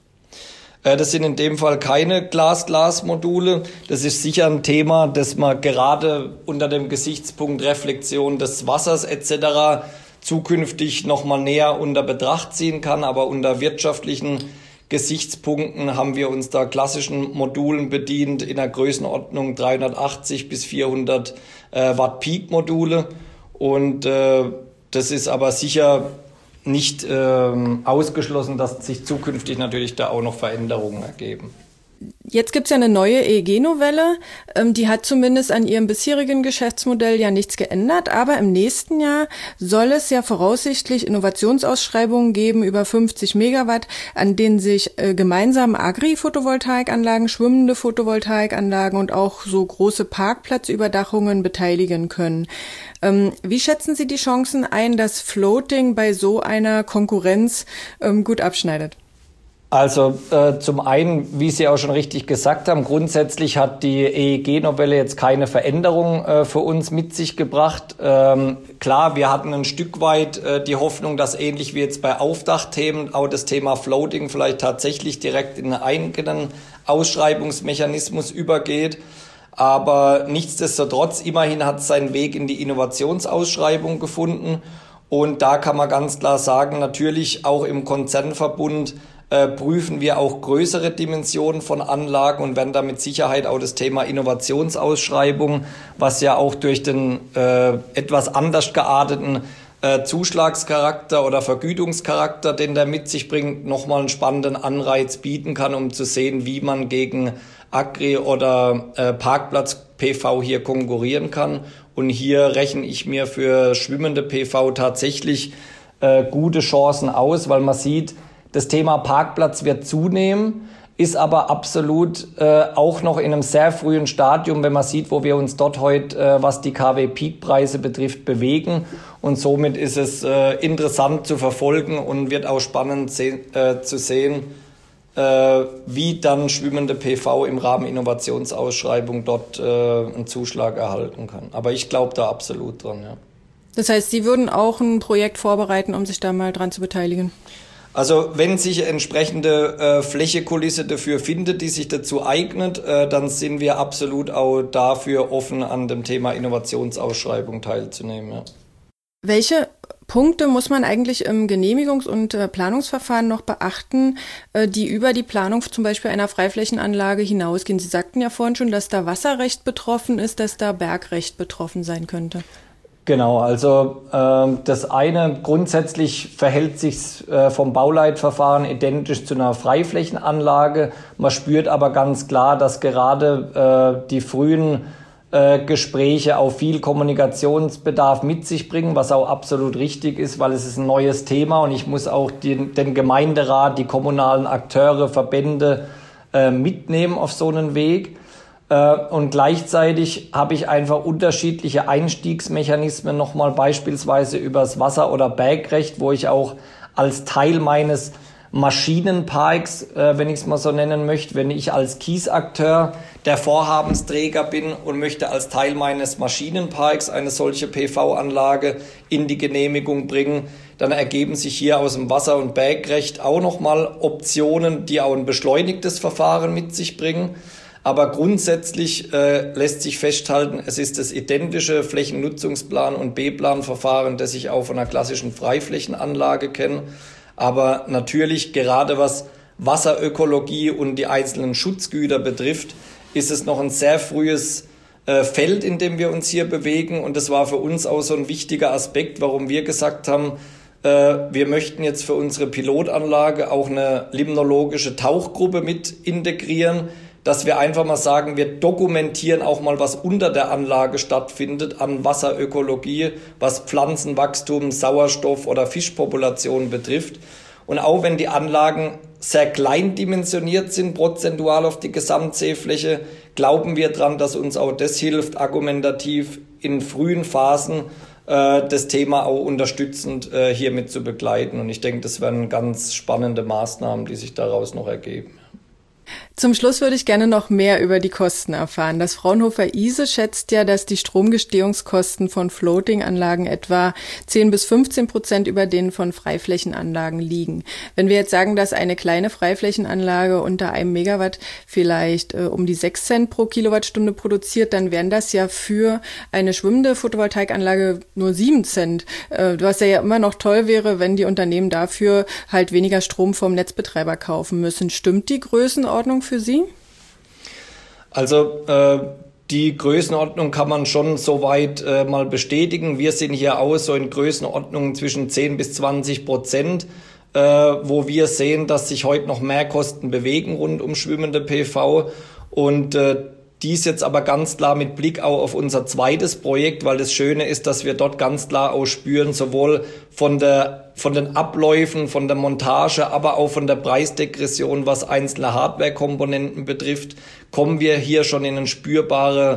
Das sind in dem Fall keine Glas-Glas-Module. Das ist sicher ein Thema, das man gerade unter dem Gesichtspunkt Reflexion des Wassers et cetera zukünftig noch mal näher unter Betracht ziehen kann. Aber unter wirtschaftlichen Gesichtspunkten haben wir uns da klassischen Modulen bedient in der Größenordnung dreihundertachtzig bis vierhundert äh, Watt Peak-Module. Und äh, das ist aber sicher nicht ähm, ausgeschlossen, dass sich zukünftig natürlich da auch noch Veränderungen ergeben. Jetzt gibt's ja eine neue E E G-Novelle, ähm, die hat zumindest an ihrem bisherigen Geschäftsmodell ja nichts geändert, aber im nächsten Jahr soll es ja voraussichtlich Innovationsausschreibungen geben über fünfzig Megawatt, an denen sich äh, gemeinsam Agri-Photovoltaikanlagen, schwimmende Photovoltaikanlagen und auch so große Parkplatzüberdachungen beteiligen können. Ähm, wie schätzen Sie die Chancen ein, dass Floating bei so einer Konkurrenz ähm, gut abschneidet? Also äh, zum einen, wie Sie auch schon richtig gesagt haben, grundsätzlich hat die E E G-Novelle jetzt keine Veränderung äh, für uns mit sich gebracht. Ähm, klar, wir hatten ein Stück weit äh, die Hoffnung, dass ähnlich wie jetzt bei Aufdachthemen auch das Thema Floating vielleicht tatsächlich direkt in einen eigenen Ausschreibungsmechanismus übergeht. Aber nichtsdestotrotz, immerhin hat es seinen Weg in die Innovationsausschreibung gefunden. Und da kann man ganz klar sagen, natürlich auch im Konzernverbund Äh, prüfen wir auch größere Dimensionen von Anlagen und werden da mit Sicherheit auch das Thema Innovationsausschreibung, was ja auch durch den äh, etwas anders gearteten äh, Zuschlagscharakter oder Vergütungscharakter, den der mit sich bringt, nochmal einen spannenden Anreiz bieten kann, um zu sehen, wie man gegen Agri- oder äh, Parkplatz-P V hier konkurrieren kann. Und hier rechne ich mir für schwimmende P V tatsächlich äh, gute Chancen aus, weil man sieht, das Thema Parkplatz wird zunehmen, ist aber absolut äh, auch noch in einem sehr frühen Stadium, wenn man sieht, wo wir uns dort heute, äh, was die K W-Peak-Preise betrifft, bewegen. Und somit ist es äh, interessant zu verfolgen und wird auch spannend se- äh, zu sehen, äh, wie dann schwimmende P V im Rahmen Innovationsausschreibung dort äh, einen Zuschlag erhalten kann. Aber ich glaube da absolut dran, ja. Das heißt, Sie würden auch ein Projekt vorbereiten, um sich da mal dran zu beteiligen? Also wenn sich entsprechende äh, Flächekulisse dafür findet, die sich dazu eignet, äh, dann sind wir absolut auch dafür offen, an dem Thema Innovationsausschreibung teilzunehmen. Ja. Welche Punkte muss man eigentlich im Genehmigungs- und äh, Planungsverfahren noch beachten, äh, die über die Planung zum Beispiel einer Freiflächenanlage hinausgehen? Sie sagten ja vorhin schon, dass da Wasserrecht betroffen ist, dass da Bergrecht betroffen sein könnte. Genau, also äh, das eine, grundsätzlich verhält sich äh, vom Bauleitverfahren identisch zu einer Freiflächenanlage. Man spürt aber ganz klar, dass gerade äh, die frühen Gespräche auch viel Kommunikationsbedarf mit sich bringen, was auch absolut richtig ist, weil es ist ein neues Thema und ich muss auch den, den Gemeinderat, die kommunalen Akteure, Verbände äh, mitnehmen auf so einen Weg. Äh, und gleichzeitig habe ich einfach unterschiedliche Einstiegsmechanismen, nochmal beispielsweise übers Wasser- oder Bergrecht, wo ich auch als Teil meines Maschinenparks, äh, wenn ich es mal so nennen möchte, wenn ich als Kiesakteur der Vorhabensträger bin und möchte als Teil meines Maschinenparks eine solche P V-Anlage in die Genehmigung bringen, dann ergeben sich hier aus dem Wasser- und Bergrecht auch nochmal Optionen, die auch ein beschleunigtes Verfahren mit sich bringen. Aber grundsätzlich äh, lässt sich festhalten, es ist das identische Flächennutzungsplan- und B-Plan-Verfahren, das ich auch von einer klassischen Freiflächenanlage kenne. Aber natürlich, gerade was Wasserökologie und die einzelnen Schutzgüter betrifft, ist es noch ein sehr frühes äh, Feld, in dem wir uns hier bewegen. Und das war für uns auch so ein wichtiger Aspekt, warum wir gesagt haben, äh, wir möchten jetzt für unsere Pilotanlage auch eine limnologische Tauchgruppe mit integrieren, dass wir einfach mal sagen, wir dokumentieren auch mal, was unter der Anlage stattfindet an Wasserökologie, was Pflanzenwachstum, Sauerstoff oder Fischpopulation betrifft. Und auch wenn die Anlagen sehr klein dimensioniert sind, prozentual auf die Gesamtseefläche, glauben wir dran, dass uns auch das hilft, argumentativ in frühen Phasen äh, das Thema auch unterstützend äh, hiermit zu begleiten. Und ich denke, das werden ganz spannende Maßnahmen, die sich daraus noch ergeben. Zum Schluss würde ich gerne noch mehr über die Kosten erfahren. Das Fraunhofer I S E schätzt ja, dass die Stromgestehungskosten von Floating-Anlagen etwa zehn bis fünfzehn Prozent über denen von Freiflächenanlagen liegen. Wenn wir jetzt sagen, dass eine kleine Freiflächenanlage unter einem Megawatt vielleicht äh, um die sechs Cent pro Kilowattstunde produziert, dann wären das ja für eine schwimmende Photovoltaikanlage nur sieben Cent. Äh, was ja immer noch toll wäre, wenn die Unternehmen dafür halt weniger Strom vom Netzbetreiber kaufen müssen. Stimmt die Größenordnung für Sie? Also äh, die Größenordnung kann man schon soweit äh, mal bestätigen. Wir sind hier auch so in Größenordnungen zwischen zehn bis zwanzig Prozent, äh, wo wir sehen, dass sich heute noch Mehrkosten bewegen rund um schwimmende P V. Und äh, dies jetzt aber ganz klar mit Blick auch auf unser zweites Projekt, weil das Schöne ist, dass wir dort ganz klar auch spüren, sowohl von der, von den Abläufen, von der Montage, aber auch von der Preisdegression, was einzelne Hardware-Komponenten betrifft, kommen wir hier schon in eine spürbare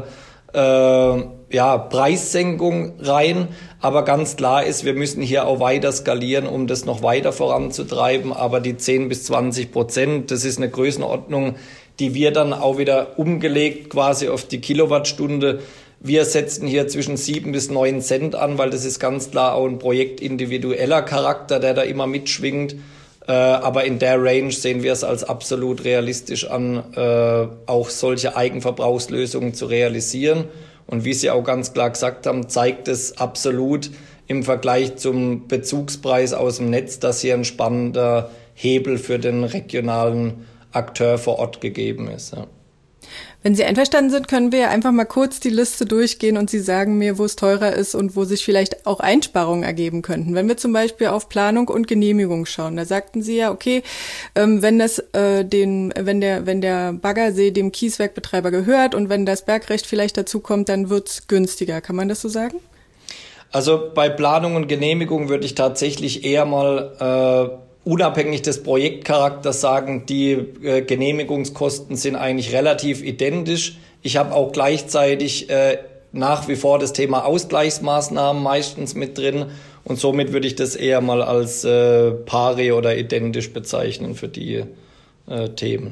äh, ja, Preissenkung rein. Aber ganz klar ist, wir müssen hier auch weiter skalieren, um das noch weiter voranzutreiben. Aber die zehn bis zwanzig Prozent, das ist eine Größenordnung, die wir dann auch wieder umgelegt quasi auf die Kilowattstunde. Wir setzen hier zwischen sieben bis neun Cent an, weil das ist ganz klar auch ein projektindividueller Charakter, der da immer mitschwingt. Äh, aber in der Range sehen wir es als absolut realistisch an, äh, auch solche Eigenverbrauchslösungen zu realisieren. Und wie Sie auch ganz klar gesagt haben, zeigt es absolut im Vergleich zum Bezugspreis aus dem Netz, dass hier ein spannender Hebel für den regionalen Akteur vor Ort gegeben ist. Ja. Wenn Sie einverstanden sind, können wir einfach mal kurz die Liste durchgehen und Sie sagen mir, wo es teurer ist und wo sich vielleicht auch Einsparungen ergeben könnten. Wenn wir zum Beispiel auf Planung und Genehmigung schauen, da sagten Sie ja, okay, ähm, wenn das äh, den, wenn der, wenn der Baggersee dem Kieswerkbetreiber gehört und wenn das Bergrecht vielleicht dazu kommt, dann wird's günstiger. Kann man das so sagen? Also bei Planung und Genehmigung würde ich tatsächlich eher mal äh, unabhängig des Projektcharakters sagen, die äh, Genehmigungskosten sind eigentlich relativ identisch. Ich habe auch gleichzeitig äh, nach wie vor das Thema Ausgleichsmaßnahmen meistens mit drin und somit würde ich das eher mal als äh, pari oder identisch bezeichnen für die äh, Themen.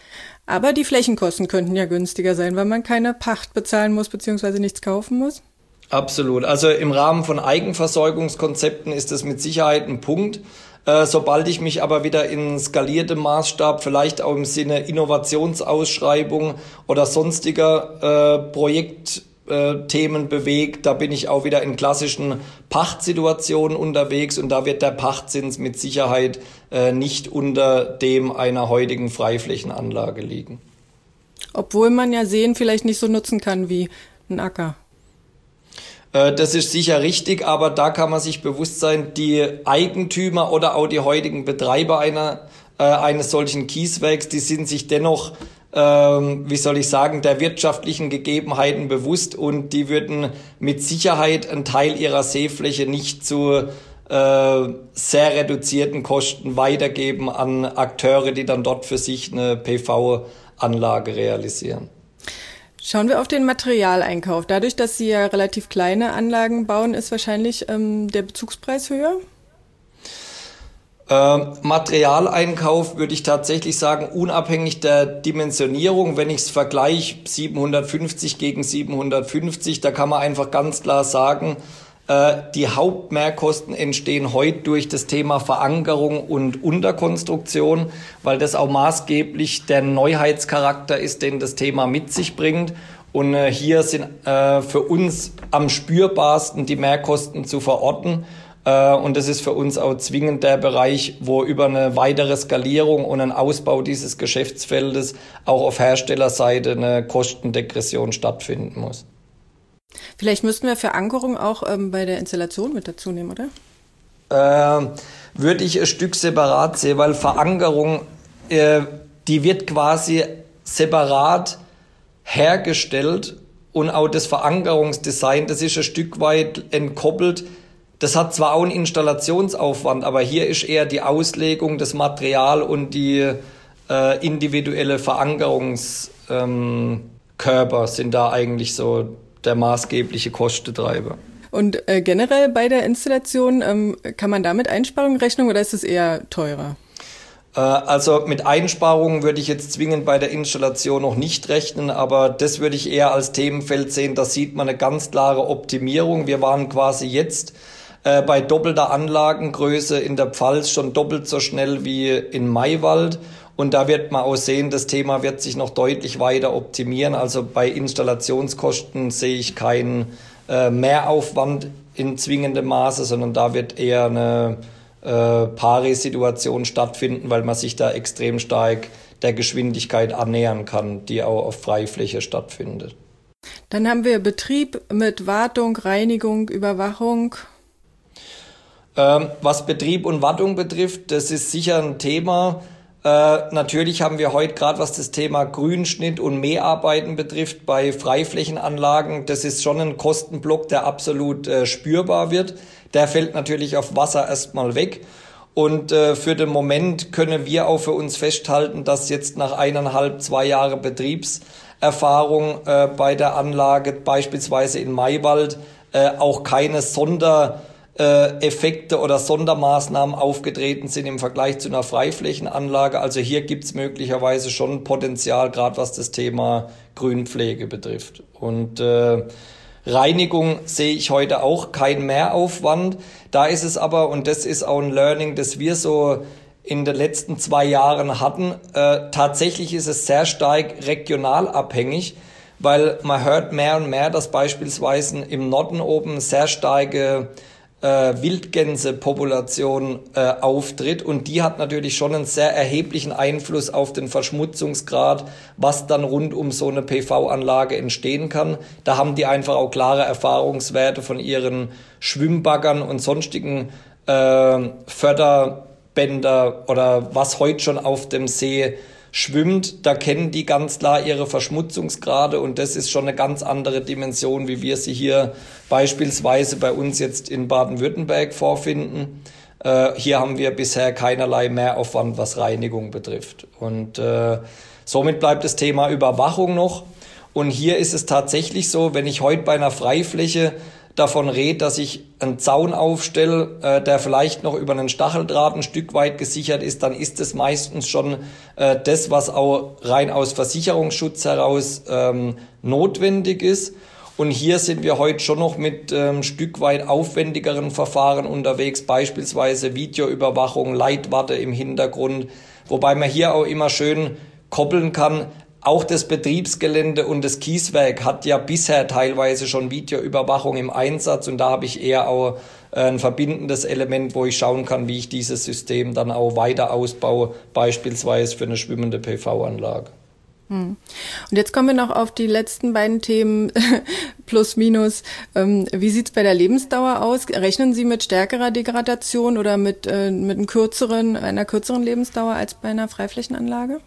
Aber die Flächenkosten könnten ja günstiger sein, weil man keine Pacht bezahlen muss bzw. nichts kaufen muss? Absolut. Also im Rahmen von Eigenversorgungskonzepten ist das mit Sicherheit ein Punkt. Sobald ich mich aber wieder in skaliertem Maßstab, vielleicht auch im Sinne Innovationsausschreibung oder sonstiger äh, Themen bewegt. Da bin ich auch wieder in klassischen Pachtsituationen unterwegs und da wird der Pachtzins mit Sicherheit äh, nicht unter dem einer heutigen Freiflächenanlage liegen. Obwohl man ja Seen vielleicht nicht so nutzen kann wie ein Acker. Äh, das ist sicher richtig, aber da kann man sich bewusst sein, die Eigentümer oder auch die heutigen Betreiber einer, äh, eines solchen Kieswerks, die sind sich dennoch wie soll ich sagen, der wirtschaftlichen Gegebenheiten bewusst und die würden mit Sicherheit einen Teil ihrer Seefläche nicht zu äh, sehr reduzierten Kosten weitergeben an Akteure, die dann dort für sich eine P V-Anlage realisieren. Schauen wir auf den Materialeinkauf. Dadurch, dass Sie ja relativ kleine Anlagen bauen, ist wahrscheinlich ähm, der Bezugspreis höher? Äh, Materialeinkauf würde ich tatsächlich sagen, unabhängig der Dimensionierung, wenn ich es vergleiche, siebenhundertfünfzig gegen siebenhundertfünfzig, da kann man einfach ganz klar sagen, äh, die Hauptmehrkosten entstehen heute durch das Thema Verankerung und Unterkonstruktion, weil das auch maßgeblich der Neuheitscharakter ist, den das Thema mit sich bringt. Und äh, hier sind äh, für uns am spürbarsten die Mehrkosten zu verorten. Und das ist für uns auch zwingend der Bereich, wo über eine weitere Skalierung und einen Ausbau dieses Geschäftsfeldes auch auf Herstellerseite eine Kostendegression stattfinden muss. Vielleicht müssten wir Verankerung auch ähm, bei der Installation mit dazu nehmen, oder? Äh, würde ich ein Stück separat sehen, weil Verankerung, äh, die wird quasi separat hergestellt und auch das Verankerungsdesign, das ist ein Stück weit entkoppelt. Das hat zwar auch einen Installationsaufwand, aber hier ist eher die Auslegung, das Material und die äh, individuelle Verankerungskörper ähm, sind da eigentlich so der maßgebliche Kostentreiber. Und äh, generell bei der Installation, ähm, kann man da mit Einsparungen rechnen oder ist es eher teurer? Äh, also mit Einsparungen würde ich jetzt zwingend bei der Installation noch nicht rechnen, aber das würde ich eher als Themenfeld sehen. Da sieht man eine ganz klare Optimierung. Wir waren quasi jetzt äh, bei doppelter Anlagengröße in der Pfalz schon doppelt so schnell wie in Maywald. Und da wird man auch sehen, das Thema wird sich noch deutlich weiter optimieren. Also bei Installationskosten sehe ich keinen äh, Mehraufwand in zwingendem Maße, sondern da wird eher eine äh, Pari-Situation stattfinden, weil man sich da extrem stark der Geschwindigkeit annähern kann, die auch auf Freifläche stattfindet. Dann haben wir Betrieb mit Wartung, Reinigung, Überwachung. Ähm, was Betrieb und Wartung betrifft, das ist sicher ein Thema. Äh, natürlich haben wir heute gerade, was das Thema Grünschnitt und Mäharbeiten betrifft, bei Freiflächenanlagen, das ist schon ein Kostenblock, der absolut äh, spürbar wird. Der fällt natürlich auf Wasser erstmal weg. Und äh, für den Moment können wir auch für uns festhalten, dass jetzt nach eineinhalb, zwei Jahre Betriebserfahrung äh, bei der Anlage, beispielsweise in Maywald, äh, auch keine Sonder Effekte oder Sondermaßnahmen aufgetreten sind im Vergleich zu einer Freiflächenanlage. Also hier gibt es möglicherweise schon Potenzial, gerade was das Thema Grünpflege betrifft. Und äh, Reinigung sehe ich heute auch kein Mehraufwand. Da ist es aber, und das ist auch ein Learning, das wir so in den letzten zwei Jahren hatten, äh, tatsächlich ist es sehr stark regional abhängig, weil man hört mehr und mehr, dass beispielsweise im Norden oben sehr starke Äh, Wildgänsepopulation äh, auftritt und die hat natürlich schon einen sehr erheblichen Einfluss auf den Verschmutzungsgrad, was dann rund um so eine P V-Anlage entstehen kann. Da haben die einfach auch klare Erfahrungswerte von ihren Schwimmbaggern und sonstigen äh, Förderbänder oder was heute schon auf dem See schwimmt, da kennen die ganz klar ihre Verschmutzungsgrade und das ist schon eine ganz andere Dimension, wie wir sie hier beispielsweise bei uns jetzt in Baden-Württemberg vorfinden. Äh, hier haben wir bisher keinerlei Mehraufwand, was Reinigung betrifft. Und äh, somit bleibt das Thema Überwachung noch. Und hier ist es tatsächlich so, wenn ich heute bei einer Freifläche davon rede, dass ich einen Zaun aufstelle, äh, der vielleicht noch über einen Stacheldraht ein Stück weit gesichert ist, dann ist es meistens schon äh, das, was auch rein aus Versicherungsschutz heraus ähm, notwendig ist. Und hier sind wir heute schon noch mit ein ähm, Stück weit aufwendigeren Verfahren unterwegs, beispielsweise Videoüberwachung, Leitwarte im Hintergrund, wobei man hier auch immer schön koppeln kann. auch das Betriebsgelände und das Kieswerk hat ja bisher teilweise schon Videoüberwachung im Einsatz und da habe ich eher auch ein verbindendes Element, wo ich schauen kann, wie ich dieses System dann auch weiter ausbaue, beispielsweise für eine schwimmende P V-Anlage. Hm. Und jetzt kommen wir noch auf die letzten beiden Themen, plus minus. Ähm, wie sieht's bei der Lebensdauer aus? Rechnen Sie mit stärkerer Degradation oder mit, äh, mit einem kürzeren, einer kürzeren Lebensdauer als bei einer Freiflächenanlage?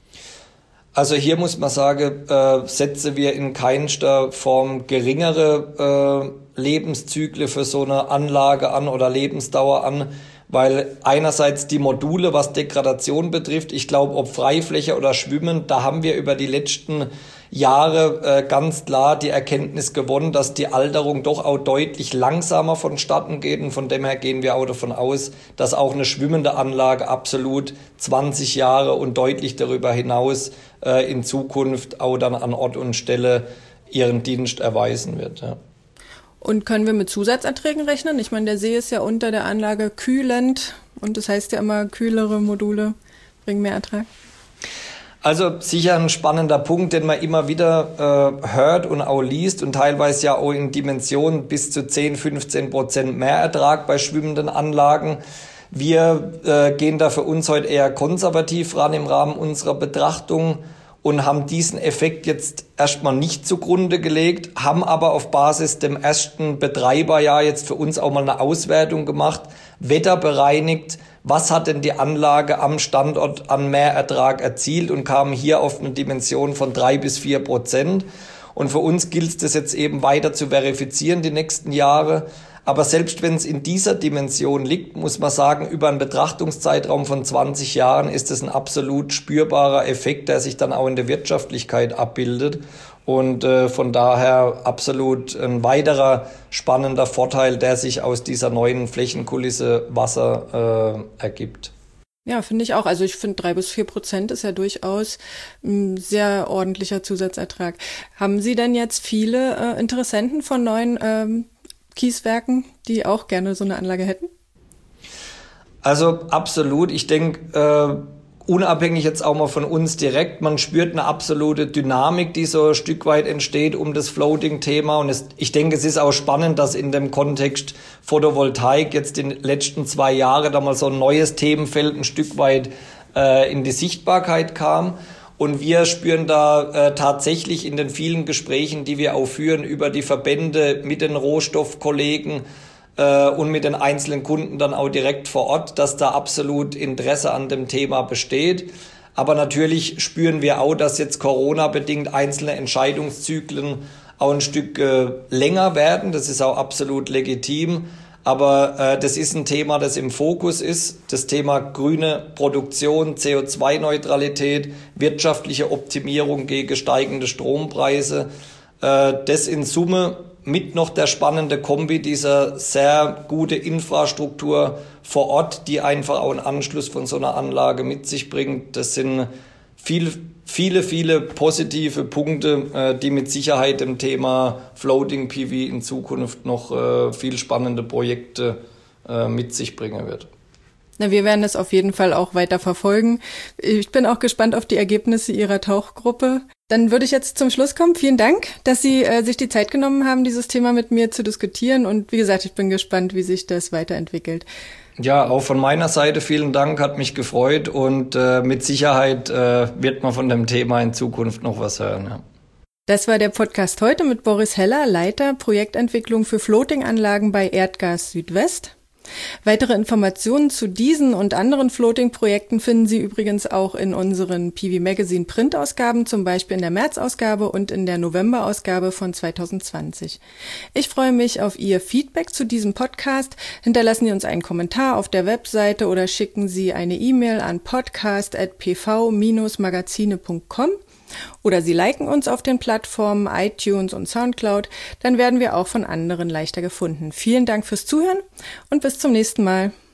Also hier muss man sagen, äh, setzen wir in keinster Form geringere äh, Lebenszyklen für so eine Anlage an oder Lebensdauer an, weil einerseits die Module, was Degradation betrifft, ich glaube, ob Freifläche oder Schwimmen, da haben wir über die letzten Jahre äh, ganz klar die Erkenntnis gewonnen, dass die Alterung doch auch deutlich langsamer vonstatten geht und von dem her gehen wir auch davon aus, dass auch eine schwimmende Anlage absolut zwanzig Jahre und deutlich darüber hinaus äh, in Zukunft auch dann an Ort und Stelle ihren Dienst erweisen wird. Ja. Und können wir mit Zusatzerträgen rechnen? Ich meine, der See ist ja unter der Anlage kühlend und das heißt ja immer, kühlere Module bringen mehr Ertrag. Also sicher ein spannender Punkt, den man immer wieder äh, hört und auch liest und teilweise ja auch in Dimensionen bis zu zehn, fünfzehn Prozent mehr Ertrag bei schwimmenden Anlagen. Wir äh, gehen da für uns heute eher konservativ ran im Rahmen unserer Betrachtung und haben diesen Effekt jetzt erstmal nicht zugrunde gelegt, haben aber auf Basis dem ersten Betreiberjahr jetzt für uns auch mal eine Auswertung gemacht, wetterbereinigt, was hat denn die Anlage am Standort an Mehrertrag erzielt und kamen hier auf eine Dimension von drei bis vier Prozent. Und für uns gilt es das jetzt eben weiter zu verifizieren die nächsten Jahre. Aber selbst wenn es in dieser Dimension liegt, muss man sagen, über einen Betrachtungszeitraum von zwanzig Jahren ist es ein absolut spürbarer Effekt, der sich dann auch in der Wirtschaftlichkeit abbildet. Und äh, von daher absolut ein weiterer spannender Vorteil, der sich aus dieser neuen Flächenkulisse Wasser äh, ergibt. Ja, finde ich auch. Also ich finde, drei bis vier Prozent ist ja durchaus ein sehr ordentlicher Zusatzertrag. Haben Sie denn jetzt viele äh, Interessenten von neuen ähm, Kieswerken, die auch gerne so eine Anlage hätten? Also absolut. Ich denke, äh, unabhängig jetzt auch mal von uns direkt, man spürt eine absolute Dynamik, die so ein Stück weit entsteht um das Floating-Thema. Und es, ich denke, es ist auch spannend, dass in dem Kontext Photovoltaik jetzt in den letzten zwei Jahren da mal so ein neues Themenfeld ein Stück weit äh, in die Sichtbarkeit kam. Und wir spüren da äh, tatsächlich in den vielen Gesprächen, die wir auch führen über die Verbände mit den Rohstoffkollegen äh, und mit den einzelnen Kunden dann auch direkt vor Ort, dass da absolut Interesse an dem Thema besteht. Aber natürlich spüren wir auch, dass jetzt Corona-bedingt einzelne Entscheidungszyklen auch ein Stück äh, länger werden. Das ist auch absolut legitim. Aber äh, das ist ein Thema, das im Fokus ist. Das Thema grüne Produktion, C O zwei Neutralität, wirtschaftliche Optimierung gegen steigende Strompreise. Äh, das in Summe mit noch der spannende Kombi dieser sehr gute Infrastruktur vor Ort, die einfach auch einen Anschluss von so einer Anlage mit sich bringt. Das sind viel, viele, viele positive Punkte, die mit Sicherheit dem Thema Floating P V in Zukunft noch viel spannende Projekte mit sich bringen wird. Na, wir werden das auf jeden Fall auch weiter verfolgen. Ich bin auch gespannt auf die Ergebnisse Ihrer Tauchgruppe. Dann würde ich jetzt zum Schluss kommen. Vielen Dank, dass Sie äh, sich die Zeit genommen haben, dieses Thema mit mir zu diskutieren. Und wie gesagt, ich bin gespannt, wie sich das weiterentwickelt. Ja, auch von meiner Seite vielen Dank, hat mich gefreut. Und äh, mit Sicherheit äh, wird man von dem Thema in Zukunft noch was hören. Ja. Das war der Podcast heute mit Boris Heller, Leiter Projektentwicklung für Floating-Anlagen bei Erdgas Südwest. Weitere Informationen zu diesen und anderen Floating-Projekten finden Sie übrigens auch in unseren P V Magazine Printausgaben, zum Beispiel in der März-Ausgabe und in der November-Ausgabe von zwanzig zwanzig. Ich freue mich auf Ihr Feedback zu diesem Podcast. Hinterlassen Sie uns einen Kommentar auf der Webseite oder schicken Sie eine E-Mail an podcast at p v dash magazine punkt com. Oder Sie liken uns auf den Plattformen iTunes und Soundcloud, dann werden wir auch von anderen leichter gefunden. Vielen Dank fürs Zuhören und bis zum nächsten Mal.